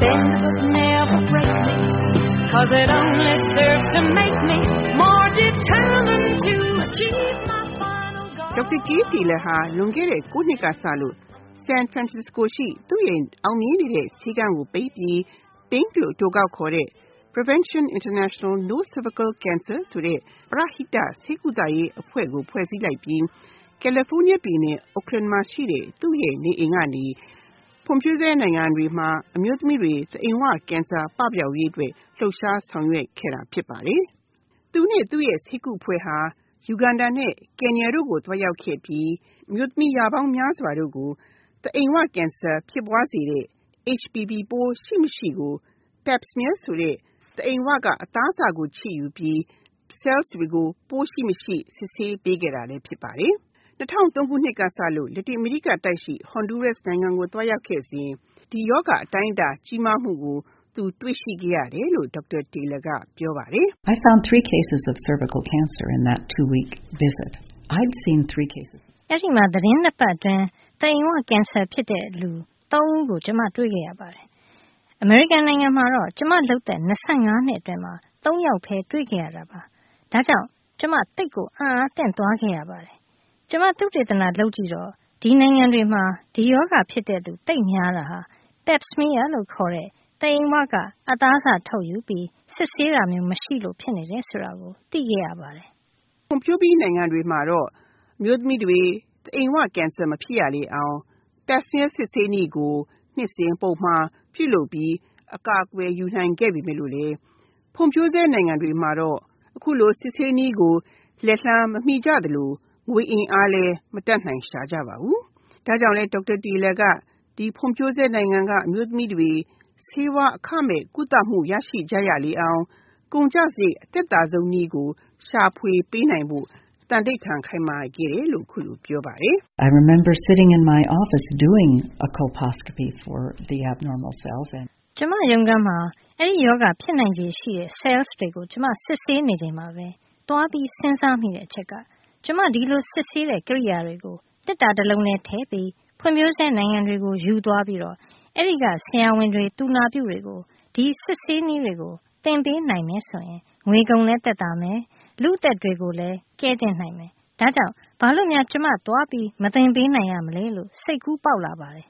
bend but never break me, 'cause it only serves to make me more determined to achieve my final goal. Dr. Keith Taylor ဟာလွန်ခဲ့တဲ့9နှစ်ကစလို့ San Francisco ရှိသူ့ရဲ့အောင်မြင်နေတဲ့ဆေးခန်းကိုပိတ်ပြီး PINK လို့တိုကောက်ခေါ်တဲ့ Prevention International No Cervical Cancer ဆိုတဲ့ပရဟိတဆေးကုသရေးအဖွဲ့ကိုဖွဲ့စည်းလိုက်ပြီး California ပြည်နယ် Oakland မှာရှိတဲ့သူ့ရဲ့နေအိမ်ကနေဖွံ့ဖြိုးဆဲနိုင်ငံတွေမှာအမျိုးသမီးတွေသအိမ်ဝကင်ဆာပပျောက်ရေးအတွက်လှုပ်ရှားဆောင်ရွက်ခဲ့တာဖြစ်ပါတယ်။သူနဲ့သူ့ရဲ့ဆေးကုအဖွဲ့ဟာယူဂန်ဒါနဲ့ကင်ညာတို့ကိုသွားရောက်ခဲ့ပြီးအမျိုးသမီးရာပေါင်းများစွာတို့ကိုသအိမ်ဝကင်ဆာဖြစ်ပွားစေတဲ့ HPV ပိုးရှိမရှိကို Pap smear ဆိုတဲ့သအိမ်ဝကအသားအစာကိုချိယူပြီး cells တွေကိုပိုးရှိမရှိစစ်ဆေးပေးခဲ့တာလည်းဖြစ်ပါတယ်။2003ခုနှစ်ကစလို့လက်တင်အမေရိကတိုက်ရှိ Honduras နိုင်ငံကိုသွားရောက်ခဲ့စဉ်ဒီရောဂါအတိုင်းအတာကြီးမားမှုကိုသူတွေ့ရှိခဲ့ရတယ်လို့ Dr. Taylor ကပြောပါတယ်။ I found 3 cases of cervical cancer in that 2-week visit. I'd seen 3 cases. အဲ့ဒီမှာသတင်းနှစ်ပတ်အတွင်းသအိမ်ဝကင်ဆာဖြစ်တဲ့လူ3ဦးကိုကျွန်မတွေ့ခဲ့ရပါတယ်။ အမေရိကန်နိုင်ငံမှာတော့ကျွန်မလုပ်တဲ့25နှစ်အတွင်းမှာ3ယောက်ပဲတွေ့ခဲ့ရတာပါ။ဒါကြောင့်ကျွန်မတိတ်ကိုအံ့အားသင့်သွားခဲ့ရပါတယ်။ကျွန်မသုတေသနလုပ်ကြည့်တော့ဒီနိုင်ငံတွေမှာဒီယောဂဖြစ်တဲ့သူတိတ်များတာဟာ Pap smear လို့ခေါ်တဲ့သအိမ်ဝကအသားစာထုတ်ယူပြီးစစ်ဆေးတာမျိုးမရှိလို့ဖြစ်နေတယ်ဆိုတာကိုသိခဲ့ရပါတယ်။ဖွံ့ဖြိုးပြီးနိုင်ငံတွေမှာတော့အမျိုးသမီးတွေသအိမ်ဝကင်ဆာမဖြစ်ရလေအောင် Pap smear စစ်ဆေးနည်းကိုနှစ်စဉ်ပုံမှန်ပြုလုပ်ပြီးအကာအကွယ်ယူနိုင်ခဲ့ပြီမဲ့လို့လေဖွံ့ဖြိုးဆဲနိုင်ငံတွေမှာတော့အခုလိုစစ်ဆေးနည်းကိုလက်လှမ်းမမီကြသလိုငွေအင်အားလည်းမတတ်နိုင်ရှာကြပါဘူး။ဒါကြောင့်လဲ Dr. Taylor ကဒီဖွံ့ဖြိုးဆဲနိုင်ငံကအမျိုးသမီးတွေဆေးဝါးအခမဲ့ကုသမှုရရှိကြရလေအောင်ကုန်ကျစရိတ်အသက်သာဆုံးနည်းကိုရှာဖွေပေးနိုင်ဖို့တန်တိတ်ထန်ခိုင်မာခဲ့တယ်လို့ခုလိုပြောပါတယ်။ I remember sitting in my office doing a colposcopy for the abnormal cells and ကျွန်မရုံးခန်းမှာအဲ့ဒီယောဂဖြစ်နိုင်ခြေရှိတဲ့ cells တွေကိုကျွန်မစစ်ဆေးနေချိန်မှာပဲတွားပြီးစဉ်းစားမိတဲ့အချက်ကကျွန်မဒီလိုစစ်ဆေးတဲ့ကိရိယာတွေကိုတက်တာတစ်လုံးနဲ့ထည့်ပြီးဖွံ့ဖြိုးဆဲနိုင်ငံတွေကိုယူသွားပြီးတော့အဲ့ဒီကဆရာဝန်တွေတူနာပြုတွေကိုဒီစစ်ဆေးနည်းတွေကိုသင်ပေးနိုင်မယ်ဆိုရင်ငွေကုန်လည်းတက်တာမယ်လူသက်တွေကိုလည်းကဲတင်နိုင်မယ်ဒါကြောင့်ဘာလို့များကျွန်မတွားပြီးမသင်ပေးနိုင်ရမလဲလို့စိတ်ကူးပေါက်လာပါတယ်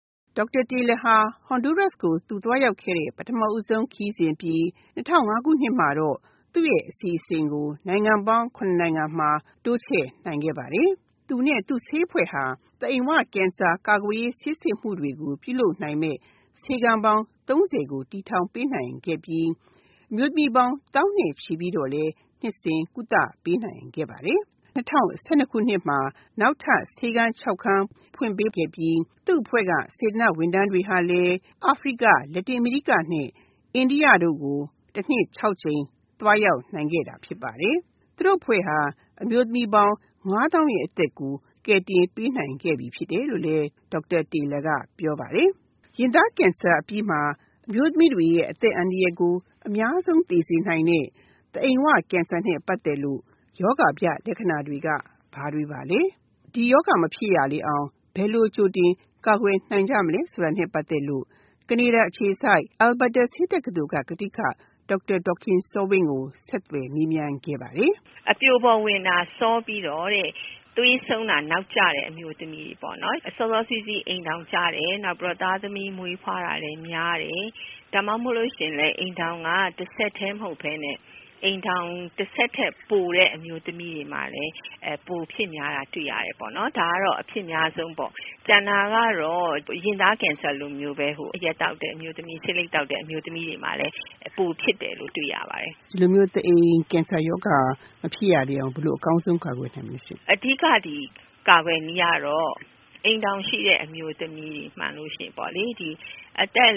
Dr. Taylor ဟာ Honduras ကိုသူသွားရောက်ခဲ့တဲ့ပထမဦးဆုံးခရီးစဉ်ပြီး2005ခုနှစ်မှာတော့သူ့ရဲ့အစီအစဉ်ကိုနိုင်ငံပေါင်း9နိုင်ငံမှာတိုးချဲ့နိုင်ခဲ့ပါတယ်။သူနဲ့သူ့ဆေးဖွဲ့ဟာသအိမ်ဝကင်ဆာကာကွယ်ရေးဆေးစစ်မှုတွေကိုပြုလုပ်နိုင်မဲ့ဆေးကမ်းပေါင်း30ကိုတည်ထောင်ပေးနိုင်ခဲ့ပြီးအမျိုးသမီးပေါင်းတောင်းနဲ့ချီပြီးတော့လည်းနှစ်စဉ်ကုသပေးနိုင်ခဲ့ပါတယ်။2012ခုနှစ်မှာနောက်ထပ်ဆေးကမ်း6ခန်းဖွင့်ပေးခဲ့ပြီးသူ့အဖွဲ့ကစေတနာဝန်ထမ်းတွေဟာလည်းအာဖရိကလက်တင်အမေရိကနဲ့အိန္ဒိယတို့ကိုတစ်နှစ်6ကြိမ်သွားရောက်နိုင်ခဲ့တာဖြစ်ပါတယ်။သူတို့အဖွဲ့ဟာအမျိုးသမီးပေါင်း9000ရဲ့အသက်ကိုကယ်တင်ပေးနိုင်ခဲ့ပြီဖြစ်တယ်လို့လည်း Dr. Taylor ကပြောပါတယ်။ရင်သားကင်ဆာအပြီးမှာအမျိုးသမီးတွေရဲ့အသက်အန္တရာယ်ကိုအများဆုံးသေစေနိုင်တဲ့သအိမ်ဝကင်ဆာနဲ့ပတ်သက်လို့ယောဂပြလက္ခဏာတွေကဘာတွေပါလဲဒီယောဂမဖြစ်ရလေအောင်ဘယ်လိုကြိုတင်ကာကွယ်နိုင်ကြမလဲဆိုတာနဲ့ပတ်သက်လို့ကနေဒါအခြေစိုက် Alberta ဆေးတက္ကသိုလ်ကကတိက Dr. Dawkins Sowing ကိုဆက်သွယ်မေးမြန်းခဲ့ပါတယ်အပြိုပေါ်ဝင်တာစောပြီးတော့တဲ့သွေးဆုံးတာနောက်ကျတဲ့အမျိုးသမီးတွေပေါ့နော်အစောစောစီးစီးအိမ်တောင်ကျတယ်နောက်ပြီးတော့သားသမီးမွေးဖွားတာလည်းများတယ်ဒါမှမဟုတ်လို့ရှင်လည်းအိမ်တောင်ကတစ်ဆက်တည်းမဟုတ်ဘဲနဲ့အိမ်ထောင်တစ်ဆက်ထက်ပိုတဲ့အမျိုးသမီးတွေမှာလည်းပိုဖြစ်များတာတွေ့ရတယ်ပေါ့နော်ဒါကတော့အဖြစ်များဆုံးပေါ့ကျန်တာကတော့ရင်သားကင်ဆာလိုမျိုးပဲအရက်တောက်တဲ့အမျိုးသမီးဆေးလိပ်တောက်တဲ့အမျိုးသမီးတွေမှာလည်းပိုဖြစ်တယ်လို့တွေ့ရပါတယ်ဒီလိုမျိုးအိမ်ကင်ဆာယောဂမဖြစ်ရလေအောင်ဘယ်လိုအကောင်းဆုံးကာကွယ်နိုင်မလဲရှင်အဓိကဒီကာကွယ်နည်းကတော့အိမ်တောင်ရှိတဲ့အမျိုးသမီးမှန်လို့ရှိရင်ပေါ့လေဒီအသက်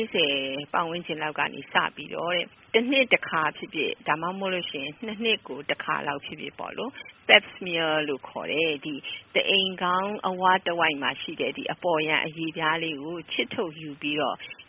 40ပတ်ဝန်းကျင်လောက်ကနေစပြီးတော့တစ်နှစ်တစ်ခါဖြစ်ဖြစ်ဒါမှမဟုတ်လို့ရှိရင်နှစ်နှစ်ကိုတစ်ခါလောက်ဖြစ်ဖြစ်ပေါ့လို့ Pap smear လို့ခေါ်တယ်ဒီတအိမ်ကောင်းအဝါတဝိုက်မှာရှိတဲ့ဒီအပေါ်ရန်အရေးပြားလေးကိုချစ်ထုတ်ယူပြီးတော့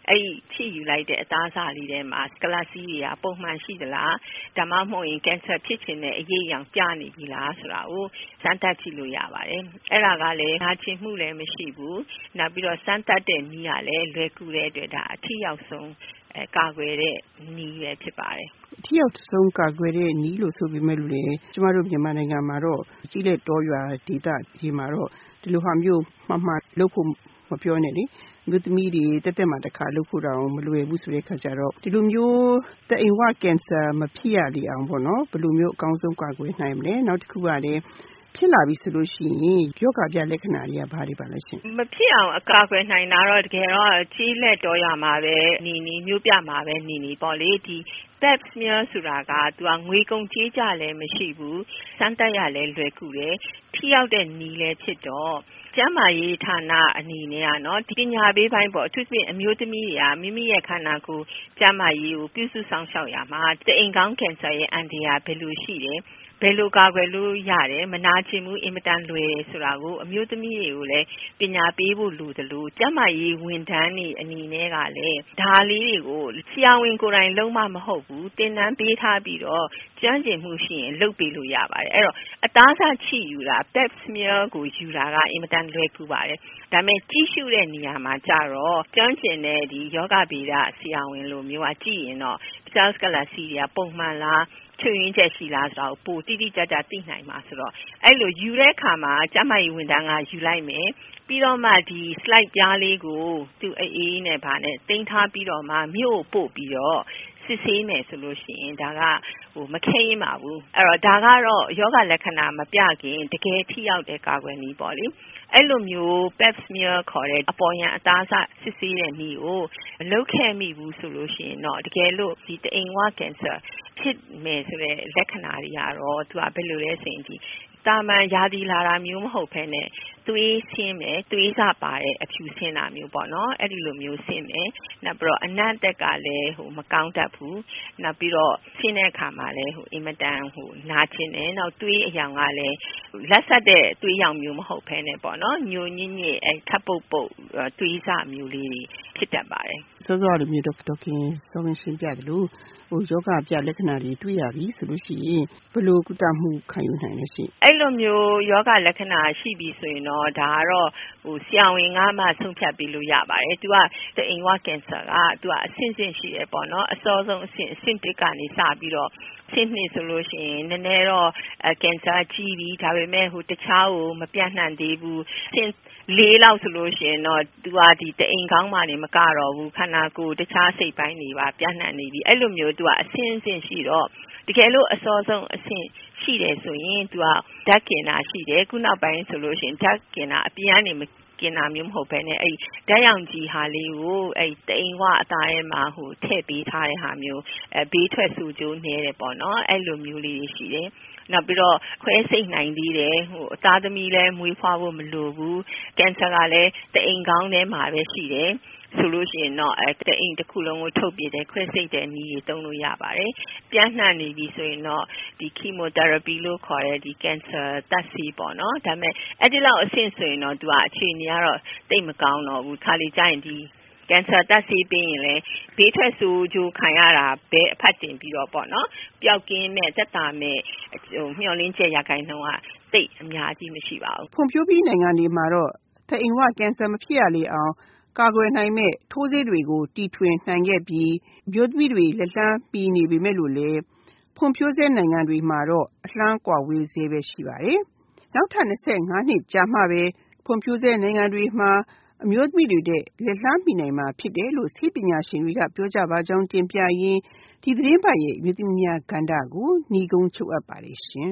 အဲ့ဒီထိယူလိုက်တဲ့အသားစားလေးထဲမှာကလပ်စီးတွေကပုံမှန်ရှိသလားဒါမှမဟုတ်ရင်ကင်ဆာဖြစ်ခြင်းနဲ့အရေးအယောင်ပြနေပြီလားဆိုတာကိုစမ်းသပ်ကြည့်လို့ရပါတယ်အဲ့ဒါကလည်းနာကျင်မှုလည်းမရှိဘူးနောက်ပြီးတော့စမ်းသပ်တဲ့နည်းကလည်းလွယ်ကူတဲ့အတွက်ဒါအထီရောက်ဆုံးကာကွယ်တဲ့နည်းပဲဖြစ်ပါတယ်အထီရောက်ဆုံးကာကွယ်တဲ့နည်းလို့ဆိုပေမဲ့လို့လေကျမတို့မြန်မာနိုင်ငံမှာတော့ကြီးလက်တော်ရွာဒေသဒီမှာတော့ဒီလိုဟာမျိုးမှလုပ်ဖို့မပြောနဲ့လေမြို့သမီးတွေတက်မှတစ်ခါလုပ်ဖို့တောင်မလွယ်ဘူးဆိုတဲ့ခါကျတော့ဒီလိုမျိုးတအိမ်ဝကင်ဆာမဖြစ်ရလေအောင်ပေါ့နော်ဘယ်လိုမျိုးအကောင်းဆုံးကာကွယ်နိုင်မလဲနောက်တစ်ခုကလည်းဖြစ်လာပြီဆိုလို့ရှိရင်ယောဂပြလက္ခဏာတွေကဘာတွေပါလဲရှင်မဖြစ်အောင်အကာအကွယ်နိုင်တာတော့တကယ်တော့ကြီးလက်တော်ရမှာပဲနီမျိုးပြမှာပဲနီပေါ့လေဒီpap smear ဆိုတာကသူကငွေကုန်ကြေးကြလည်းမရှိဘူးစမ်းသပ်ရလည်းလွယ်ကူတယ်ထိရောက်တဲ့နီလည်းဖြစ်တော့ကျန်းမာရေးဌာနအနေနဲ့ကနော်ဒီပညာပေးပိုင်းပေါ့အထူးသဖြင့်အမျိုးသမီးတွေကမိမိရဲ့ခန္ဓာကိုယ်ကျန်းမာရေးကိုပြုစုဆောင်ရှောက်ရမှာတအိမ်ကောင်းကင်ဆာရဲ့အန္တရာယ်ဘယ်လိုရှိတယ်ဘယ်လိုကာကွယ်လို့ရတယ်မနာကျင်မှုအင်မတန်လွယ်တယ်ဆိုတာကိုအမျိုးသမီးတွေကိုလည်းပညာပေးဖို့လိုသလိုကျန်းမာရေးဝန်ထမ်းတွေအနေနဲ့ကလည်းဒါလေးတွေကိုဆရာဝန်ကိုယ်တိုင်လုံးမမဟုတ်ဘူးသင်တန်းပေးထားပြီးတော့ကျွမ်းကျင်မှုရှိရင်လုပ်ပေးလို့ရပါတယ်အဲ့တော့အသားစားချိယူတာ pap smear ကိုယူတာကအင်မတန်လွယ်ကူပါတယ်ဒါပေမဲ့ကြီးစုတဲ့နေရာမှာကြတော့ကျွမ်းကျင်တဲ့ဒီယောဂဗေဒဆရာဝန်လိုမျိုးကကြည့်ရင်တော့ cells ကလာစီတွေကပုံမှန်လားချွေရင်းချက်ရှိလားဆိုတော့ပိုတိတိကျကျသိနိုင်မှာဆိုတော့အဲ့လိုယူတဲ့အခါမှာကျမကြီးဝန်ထမ်းကယူလိုက်မယ်ပြီးတော့မှဒီ slide ပြားလေးကိုသူ့အေးနဲ့ဗာနဲ့တင်ထားပြီးတော့မှမြို့ပို့ပြီးတော့စစ်ဆေးမယ်ဆိုလို့ရှိရင်ဒါကမခဲရင်ပါဘူးအဲ့တော့ဒါကတော့ယောဂလက္ခဏာမပြခင်တကယ်ထိရောက်တဲ့ကာကွယ်နည်းပေါ့လေအဲ့လိုမျိုး pap smear ခေါ်တဲ့အပေါ်ယံအသားအစစစ်ဆေးတဲ့နည်းကိုမလုပ်ခဲ့မိဘူးဆိုလို့ရှိရင်တော့တကယ်လို့ဒီတအိမ်ဝကင်ဆာဖြစ်မယ်ဆိုတဲ့လက္ခဏာတွေကတော့သူကဘယ်လိုလဲဆိုရင်ဒီတာမန်ရာသီလာတာမျိုးမဟုတ်ဘဲနဲ့သွေးဆင်းမယ်သွေးစပါတဲ့အဖြူဆင်းတာမျိုးပေါ့နော်အဲ့ဒီလိုမျိုးဆင်းမယ်နောက်ပြီးတော့အနံ့တက်ကလည်းမကောင်းတတ်ဘူးနောက်ပြီးတော့ဆင်းတဲ့အခါမှာလည်းအင်မတန်နာကျင်တယ်နောက်သွေးအယောင်ကလည်းလက်ဆက်တဲ့သွေးရောင်မျိုးမဟုတ်ဘဲနဲ့ပေါ့နော်ညိုညစ်ညစ်ထပ်ပုတ်ပုတ်သွေးစမျိုးလေးတွေဖြစ်တတ်ပါတယ်စောစောလိုမျိုးဒေါက်ခင်စောဝင်ရှင်းပြတယ်လို့ယောဂပြလက္ခဏာတွေတွေ့ရပြီဆိုလို့ရှိရင်ဘယ်လိုကုသမှုခံယူနိုင်လဲရှိအဲ့လိုမျိုးယောဂလက္ခဏာရှိပြီဆိုရင်တော့ဒါကတော့ဆရာဝန်ကမှဆုံးဖြတ်ပေးလို့ရပါတယ်သူကတအိမ်ဝကင်ဆာကသူကအဆင့်ဆင့်ရှိတယ်ပေါ့နော်အစောဆုံးအဆင့်1ကနေစပြီးတော့ဆင့်2ဆိုလို့ရှိရင်နည်းနည်းတော့ကင်ဆာကြီးပြီဒါပေမဲ့တခြားကိုမပြန့်နှံ့သေးဘူးဆင့်4လောက်ဆိုလို့ရှိရင်တော့သူကဒီတအိမ်ကောင်းမှနေမကတော့ဘူးခန္ဓာကိုယ်တခြားစိတ်ပိုင်းတွေပါပြန့်နှံ့နေပြီအဲ့လိုမျိုးသူကအဆင့်ဆင့်ရှိတော့တကယ်လို့အစောဆုံးအဆင့်ရှိတယ်ဆိုရင်သူကဓာတ်ကင်တာရှိတယ်ခုနောက်ပိုင်းဆိုလို့ရှိရင်ဓာတ်ကင်တာအပြင်းကနေကင်တာမျိုးမဟုတ်ဘဲနဲ့အဲ့ဓာတ်ရောင်ကြီးဟာလေးကိုအဲ့တိမ်ဝအသားထဲမှာထည့်ပေးထားတဲ့ဟာမျိုးဘေးထွက်စုကြိုးနေတယ်ပေါ့နော်အဲ့လိုမျိုးလေးရှိတယ်နောက်ပြီးတော့ခွဲစိတ်နိုင်သေးတယ်အသားသမီးလည်းမွေးဖွားဖို့မလိုဘူးကင်ဆာကလည်းတအိမ်ကောင်းထဲမှာပဲရှိတယ်ဆိုလို့ရှိရင်တော့တအိမ်တစ်ခုလုံးကိုထုတ်ပြတဲ့ခွဲစိတ်တဲ့နည်းတွေသုံးလို့ရပါတယ်ပြန့်နှံ့နေပြီဆိုရင်တော့ဒီ chemotherapy လို့ခေါ်တဲ့ဒီ cancer တက်စီပေါ့နော်ဒါပေမဲ့အဲ့ဒီလောက်အဆင့်ဆိုရင်တော့သူကအခြေအနေကတော့တိတ်မကောင်းတော့ဘူးခါလေးကျရင်ဒီကင်ဆာတက်စီပြီးရင်လည်းဘေးထွက်ဆိုးကျိုးခံရတာပဲအဖတ်တင်ပြီးတော့ပေါ့နော်ပျောက်ကင်းမဲ့သက်သာမဲ့မျောလင်းချက်ရခိုင်နှုန်းကတိတ်အများကြီးမရှိပါဘူးဖွံ့ဖြိုးပြီးနိုင်ငံတွေမှာတော့တအိမ်ဝကင်ဆာမဖြစ်ရလေအောင်ကာကွယ်နိုင်မဲ့ထိုးဆေးတွေကိုတီထွင်နိုင်ခဲ့ပြီးမျိုးသမီးတွေလက်လန်းပြီးနေပြီမဲ့လို့လေဖွံ့ဖြိုးဆဲနိုင်ငံတွေမှာတော့အလှမ်းကွာဝေးသေးပဲရှိပါတယ်နောက်ထပ်25နှစ်ကြာမှပဲဖွံ့ဖြိုးဆဲနိုင်ငံတွေမှာအမျိုးသမီးတွေတဲ့လက်လှမ်းမီနိုင်မှာဖြစ်တယ်လို့ဆေးပညာရှင်တွေကပြောကြပါကြောင်းတင်ပြရင်းဒီသတင်းပတ်ရဲ့မျိုးသမီးများကဏ္ဍကိုညီကုန်းချုပ်အပ်ပါတယ်ရှင်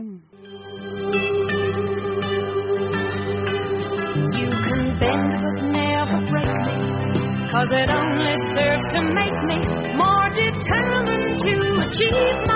You can bend but never break me, 'cause it only serves to make me more determined to achieve my